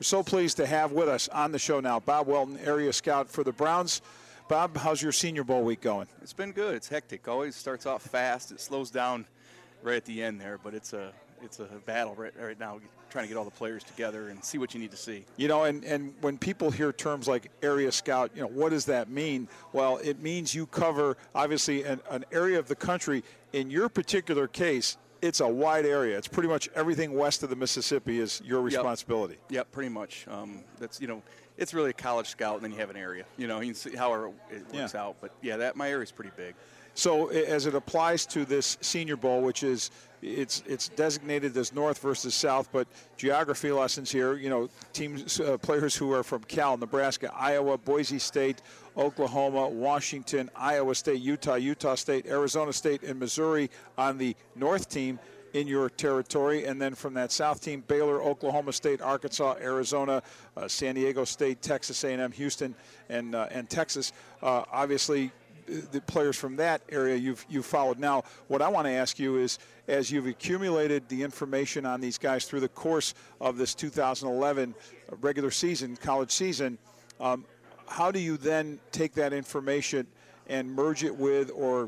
We're so pleased to have with us on the show now Bob Welton, area scout for the Browns. Bob, how's your Senior Bowl week going? It's been good. It's hectic. Always starts off fast. It slows down right at the end there, but it's a battle right now, trying to get all the players together and see what you need to see. You know, and when people hear terms like area scout, you know, what does that mean? Well, it means you cover, obviously, an area of the country. In your particular case, it's a wide area. It's pretty much everything west of the Mississippi is your responsibility. Yep, pretty much. That's, you know, it's really a college scout, and then you have an area. You know, you can see how it works out. But, yeah, my area is pretty big. So as it applies to this Senior Bowl, which is it's designated as North versus South, but geography lessons here, you know, teams, players who are from Cal, Nebraska, Iowa, Boise State, Oklahoma, Washington, Iowa State, Utah State, Arizona State, and Missouri on the North team in your territory. And then from that South team, Baylor, Oklahoma State, Arkansas, Arizona, San Diego State, Texas A&M, Houston, and Texas. Obviously, the players from that area you've followed. Now, what I want to ask you is, as you've accumulated the information on these guys through the course of this 2011 regular season, college season, how do you then take that information and merge it with, or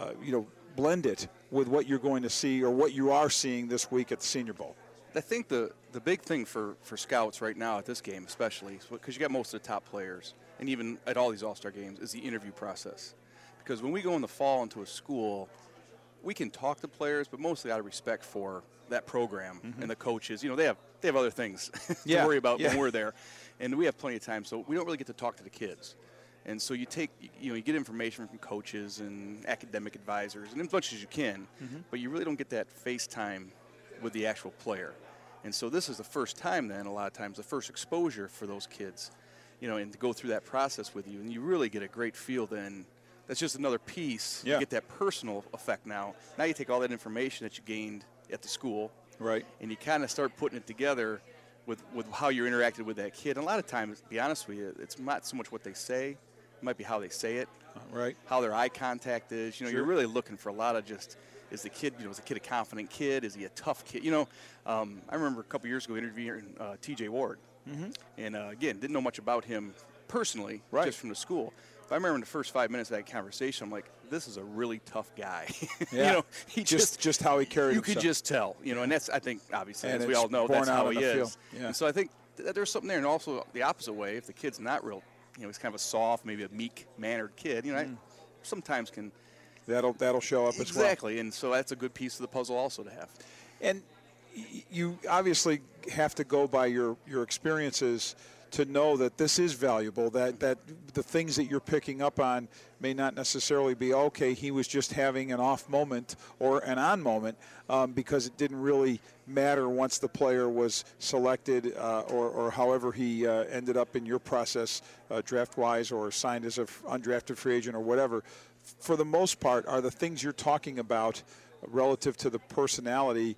blend it with what you're going to see or what you are seeing this week at the Senior Bowl? I think the big thing for scouts right now at this game, especially, because you got most of the top players, and even at all these all-star games, is the interview process. Because when we go in the fall into a school, we can talk to players, but mostly out of respect for that program and the coaches. You know, they have other things to worry about when we're there, and we have plenty of time, so we don't really get to talk to the kids. And so you get information from coaches and academic advisors, and as much as you can, but you really don't get that face time with the actual player. And so this is the first time then, a lot of times, the first exposure for those kids, you know, and to go through that process with you. And you really get a great feel then. That's just another piece. You get that personal effect now. Now you take all that information that you gained at the school, right, and you kind of start putting it together with how you're interacting with that kid. And a lot of times, to be honest with you, it's not so much what they say. It might be how they say it, right, how their eye contact is. You know, you're really looking for a lot of just, is the kid a confident kid? Is he a tough kid? You know, I remember a couple years ago interviewing T.J. Ward. And, again, didn't know much about him personally, just from the school. But I remember in the first 5 minutes of that conversation, I'm like, this is a really tough guy. You know, he just how he carried himself. You could just tell, you know, and that's, I think, obviously, as we all know, that's how he is. Yeah. And so I think there's something there. And also the opposite way, if the kid's not real, you know, he's kind of a soft, maybe a meek-mannered kid, you know, sometimes can. That'll show up as well. Exactly, and so that's a good piece of the puzzle also to have. And you obviously have to go by your experiences to know that this is valuable, that the things that you're picking up on may not necessarily be, okay, he was just having an off moment or an on moment, because it didn't really matter once the player was selected, or however he ended up in your process, draft-wise, or signed as an undrafted free agent or whatever. For the most part, are the things you're talking about relative to the personality,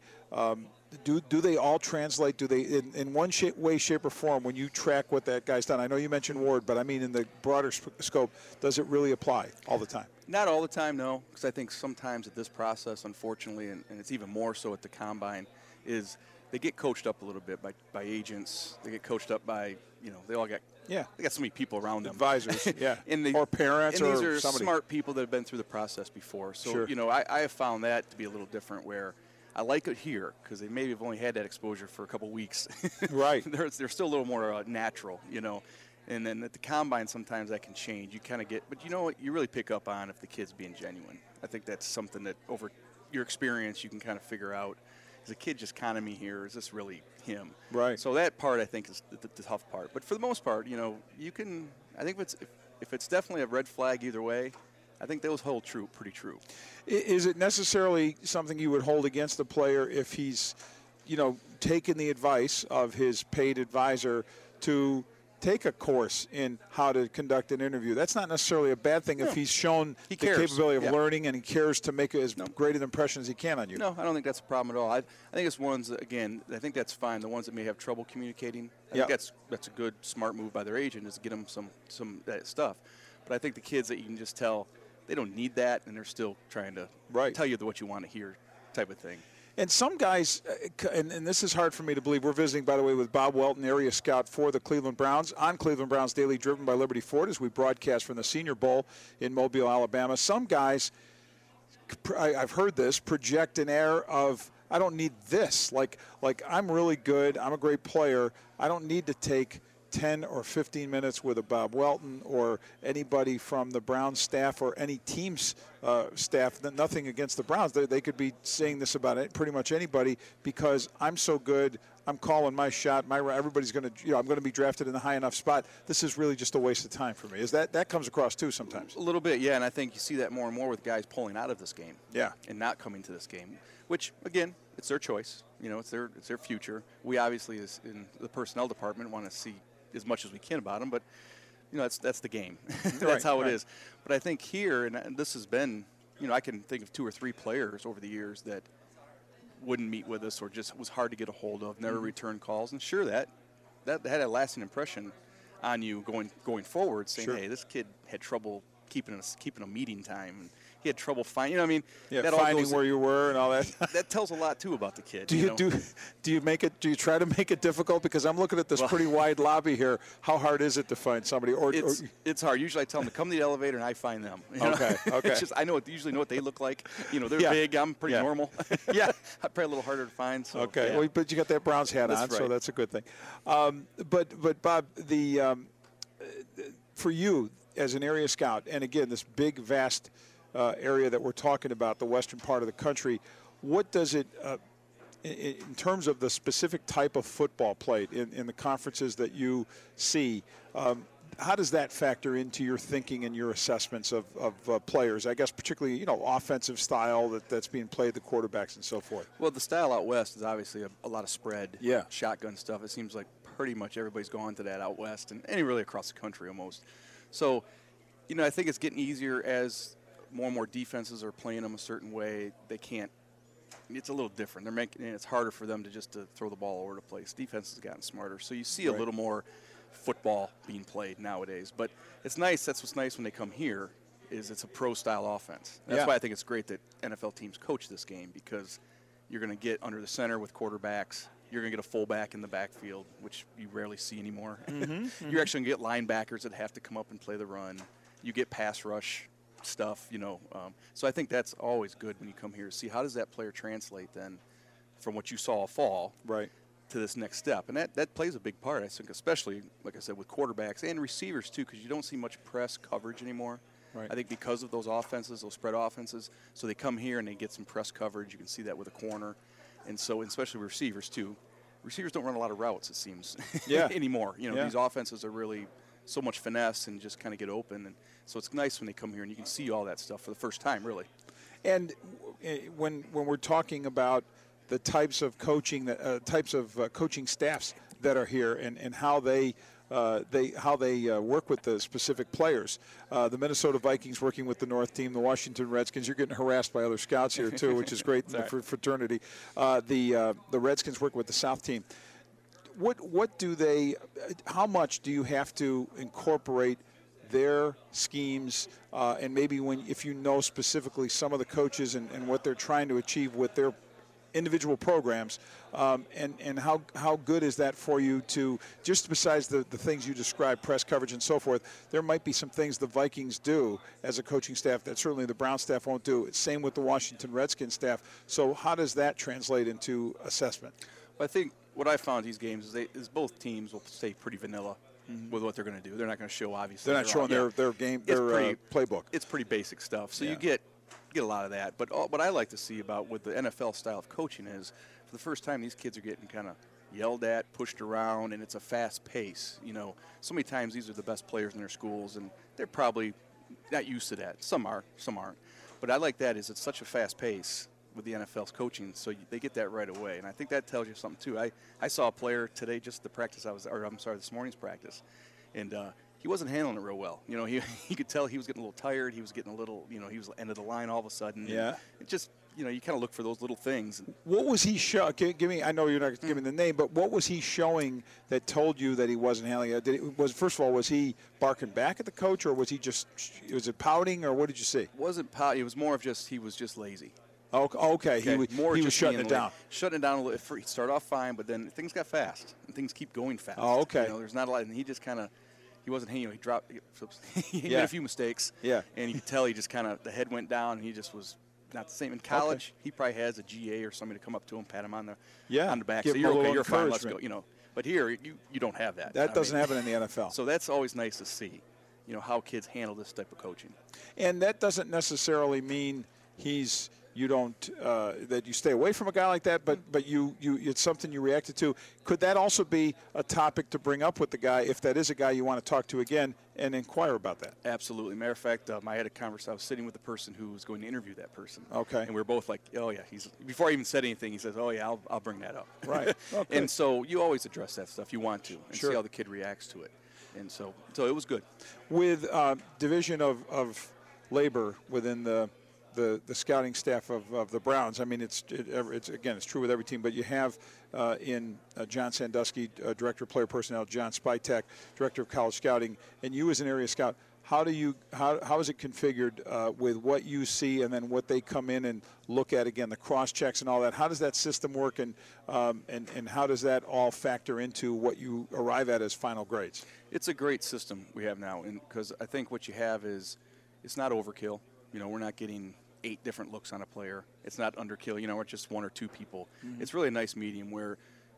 do they all translate? Do they, in one way, shape, or form, when you track what that guy's done? I know you mentioned Ward, but I mean in the broader scope, does it really apply all the time? Not all the time, no, because I think sometimes at this process, unfortunately, and it's even more so at the Combine, is they get coached up a little bit by agents. They get coached up by, you know, they all got they got so many people around them. Advisors, or parents, and or these are somebody. Smart people that have been through the process before. So, you know, I have found that to be a little different, where I like it here because they maybe have only had that exposure for a couple weeks. Right. They're still a little more natural, you know. And then at the Combine, sometimes that can change. You kind of get, but you know what? You really pick up on if the kid's being genuine. I think that's something that over your experience you can kind of figure out. Is the kid just conning me here? Is this really him? Right. So that part I think is the tough part. But for the most part, you know, you can. I think if it's definitely a red flag either way, I think those hold pretty true. Is it necessarily something you would hold against the player if he's, you know, taken the advice of his paid advisor to take a course in how to conduct an interview? That's not necessarily a bad thing if he's shown the capability of learning and he cares to make as great an impression as he can on you. No, I don't think that's a problem at all. I think it's ones that, again, I think that's fine. The ones that may have trouble communicating, I think that's a good, smart move by their agent, is to get them some that stuff. But I think the kids that you can just tell they don't need that, and they're still trying to tell you what you want to hear type of thing. And some guys, and this is hard for me to believe, we're visiting, by the way, with Bob Welton, area scout for the Cleveland Browns, on Cleveland Browns Daily, driven by Liberty Ford, as we broadcast from the Senior Bowl in Mobile, Alabama. Some guys, I've heard this, project an air of, I don't need this. Like I'm really good, I'm a great player, I don't need to take 10 or 15 minutes with a Bob Welton or anybody from the Browns staff or any team's staff. Nothing against the Browns. They could be saying this about pretty much anybody, because I'm so good, I'm calling my shot. Everybody's going to, I'm going to be drafted in the high enough spot. This is really just a waste of time for me. Is that comes across too sometimes? A little bit, yeah. And I think you see that more and more with guys pulling out of this game. Yeah. And not coming to this game, which again, it's their choice. It's their future. We obviously, as in the personnel department, want to see as much as we can about them, but that's the game. That's how it is. But I think here, and this has been, I can think of 2 or 3 players over the years that wouldn't meet with us or just was hard to get a hold of, never returned calls, and sure, that had a lasting impression on you going forward, saying, hey, this kid had trouble keeping a meeting time. And he had trouble finding, that finding where you were and all that. That tells a lot too about the kid. Do you try to make it difficult? Because I'm looking at this pretty wide lobby here. How hard is it to find somebody? It's hard. Usually I tell them to come to the elevator and I find them. Okay. It's just I usually know what they look like. They're big. I'm pretty normal. I'm probably a little harder to find. So, okay. Well, but you got that Browns hat on, so that's a good thing. But Bob, for you as an area scout, and again, this big, vast area that we're talking about, the western part of the country, what does it, in terms of the specific type of football played in the conferences that you see, how does that factor into your thinking and your assessments of players? I guess particularly, offensive style that's being played, the quarterbacks and so forth. Well, the style out west is obviously a lot of spread, shotgun stuff. It seems like pretty much everybody's gone to that out west and really across the country almost. So, I think it's getting easier as more and more defenses are playing them a certain way. They can't. It's a little different. It's harder for them to throw the ball all over the place. Defense has gotten smarter, so you see a little more football being played nowadays. But it's nice. That's what's nice when they come here, is it's a pro-style offense. That's why I think it's great that NFL teams coach this game, because you're going to get under the center with quarterbacks. You're going to get a fullback in the backfield, which you rarely see anymore. You're actually going to get linebackers that have to come up and play the run. You get pass rush stuff, so I think that's always good when you come here to see how does that player translate then from what you saw fall to this next step. And that plays a big part, I think, especially, like I said, with quarterbacks and receivers too, because you don't see much press coverage anymore. I think because of those offenses, those spread offenses, so they come here and they get some press coverage. You can see that with a corner, and so especially receivers too. Receivers don't run a lot of routes, it seems, anymore. These offenses are really so much finesse and just kind of get open, and so it's nice when they come here and you can see all that stuff for the first time, really. And when we're talking about the types of coaching coaching staffs that are here and how they work with the specific players, the Minnesota Vikings working with the North team, the Washington Redskins. You're getting harassed by other scouts here too, which is great in the fraternity. The Redskins work with the South team. What do they? How much do you have to incorporate their schemes, and maybe if you know specifically some of the coaches and what they're trying to achieve with their individual programs, and how good is that for you to, just besides the things you described, press coverage and so forth, there might be some things the Vikings do as a coaching staff that certainly the Brown staff won't do. Same with the Washington Redskins staff. So how does that translate into assessment? Well, I think what I found these games is both teams will stay pretty vanilla with what they're going to do. They're not going to show, obviously. They're not showing their game, their playbook. It's pretty basic stuff. So you get a lot of that. But what I like to see about with the NFL style of coaching is, for the first time, these kids are getting kind of yelled at, pushed around, and it's a fast pace. So many times these are the best players in their schools, and they're probably not used to that. Some are, some aren't. But I like that is it's such a fast pace with the NFL's coaching, so they get that right away. And I think that tells you something, too. I saw a player today, just the practice this morning's practice, and he wasn't handling it real well. He could tell he was getting a little tired. He was getting a little, he was end of the line all of a sudden. Yeah. It just, you kind of look for those little things. What was he showing? Give me. I know you're not giving the name, but what was he showing that told you that he wasn't handling it? First of all, was he barking back at the coach, or was it pouting, or what did you see? It wasn't pouting. It was more of he was just lazy. Okay. He More was just shutting being it down. Shutting it down a little. He started off fine, but then things got fast, and things keep going fast. Oh, okay. There's not a lot, and he just kind of, he wasn't hanging. He dropped. He Yeah. made a few mistakes. Yeah. And you could tell he just kind of, the head went down, and he just was not the same. In college, he probably has a GA or somebody to come up to him, pat him on the back, Give say, him a "You're okay, little you're fine, let's go." encouragement. But here, you don't have that. That doesn't happen in the NFL. So that's always nice to see, how kids handle this type of coaching. And that doesn't necessarily mean that you stay away from a guy like that, but it's something you reacted to. Could that also be a topic to bring up with the guy if that is a guy you want to talk to again and inquire about that? Absolutely. Matter of fact, I had a conversation. I was sitting with the person who was going to interview that person. Okay. And we were both like, "Oh yeah." Before I even said anything, he says, "Oh yeah, I'll bring that up." Right. Okay. And so you always address that stuff. You want to and Sure. see how the kid reacts to it. And so it was good. With division of labor within the scouting staff of the Browns, I mean, it's true with every team, but you have in John Sandusky, Director of Player Personnel, John Spytek, Director of College Scouting, and you as an area scout. How is it configured with what you see and then what they come in and look at again, the cross checks and all that? How does that system work, and how does that all factor into what you arrive at as final grades? It's a great system we have now, because I think what you have is it's not overkill. We're not getting 8 different looks on a player. It's not underkill. We're just 1 or 2 people. Mm-hmm. It's really a nice medium where,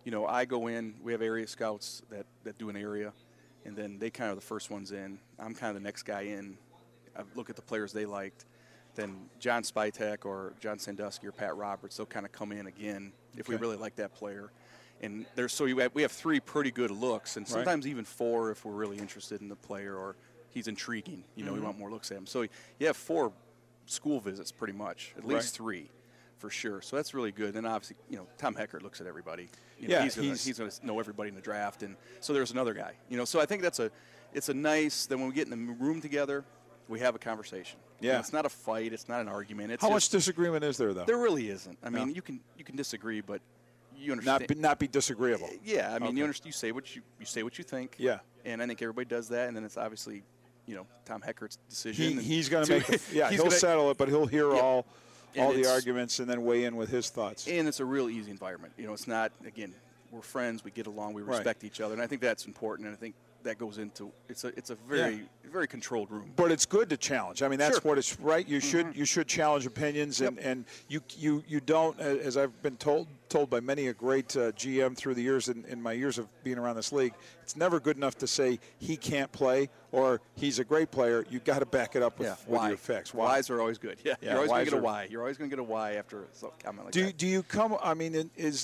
I go in. We have area scouts that do an area, and then they kind of the first ones in. I'm kind of the next guy in. I look at the players they liked. Then John Spytek or John Sandusky or Pat Roberts, they'll kind of come in again if we really like that player. And we have 3 pretty good looks, and sometimes even 4 if we're really interested in the player or he's intriguing. We want more looks at him. So you have 4 school visits pretty much, at least 3 for sure. So that's really good. And obviously, Tom Heckert looks at everybody. He's going to know everybody in the draft. And so there's another guy. So I think it's a nice, that when we get in the room together, we have a conversation. Yeah. It's not a fight. It's not an argument. It's How much disagreement is there, though? There really isn't. I mean, you can disagree, but you understand. Not be disagreeable. Yeah. I mean, you understand. You say what you think. Yeah. And I think everybody does that. And then it's obviously, Tom Heckert's decision. He's going to make. He'll settle it, but he'll hear all the arguments and then weigh in with his thoughts. And it's a real easy environment. It's not, again, we're friends, we get along, we respect each other, and I think that's important. And I think that goes into it's a very very controlled room. But it's good to challenge. I mean, that's what it's right. You should challenge opinions, and you don't, as I've been told by many a great GM through the years in my years of being around this league. It's never good enough to say he can't play or he's a great player. You've got to back it up with your facts. Why? Whys are always good. Yeah. You're always going to get a why. You're always going to get a why after a comment like that. Do you come? I mean, is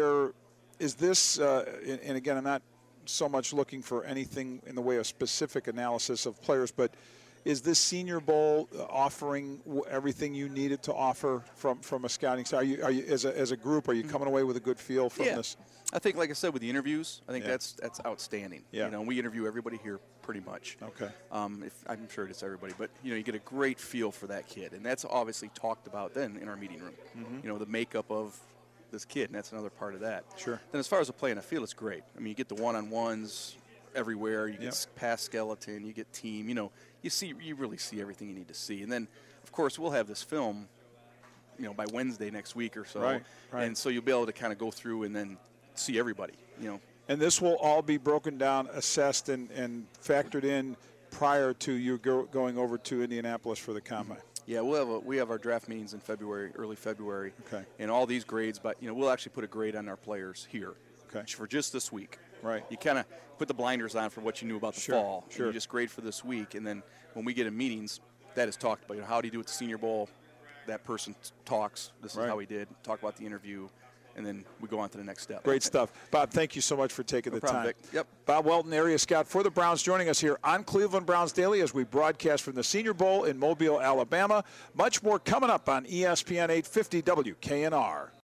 this? And again, I'm not so much looking for anything in the way of specific analysis of players, but is this Senior Bowl offering everything you needed to offer from a scouting side? Are you as a group, are you coming away with a good feel from this? I think, like I said, with the interviews, I think that's outstanding. Yeah. We interview everybody here pretty much. Okay. I'm sure it's everybody, but you get a great feel for that kid, and that's obviously talked about then in our meeting room. Mm-hmm. The makeup of this kid, and that's another part of that. Sure. Then as far as the play in the field, it's great. I mean, you get the one-on-ones everywhere. You get pass skeleton. You get team. You really see everything you need to see. And then, of course, we'll have this film, by Wednesday next week or so. Right. And so you'll be able to kind of go through and then see everybody. And this will all be broken down, assessed, and factored in prior to you going over to Indianapolis for the combine. Yeah, we have our draft meetings in February, early February. Okay. And all these grades, but we'll actually put a grade on our players here. Okay. For just this week. Right. You kind of put the blinders on for what you knew about the fall. Sure. And you just grade for this week, and then when we get in meetings, that is talked about. How do you do at the Senior Bowl? That person talks. This is how he did. Talk about the interview. And then we go on to the next step. Great stuff. Bob, thank you so much for taking the time. Vic. Yep. Bob Welton, area scout for the Browns, joining us here on Cleveland Browns Daily as we broadcast from the Senior Bowl in Mobile, Alabama. Much more coming up on ESPN 850 WKNR.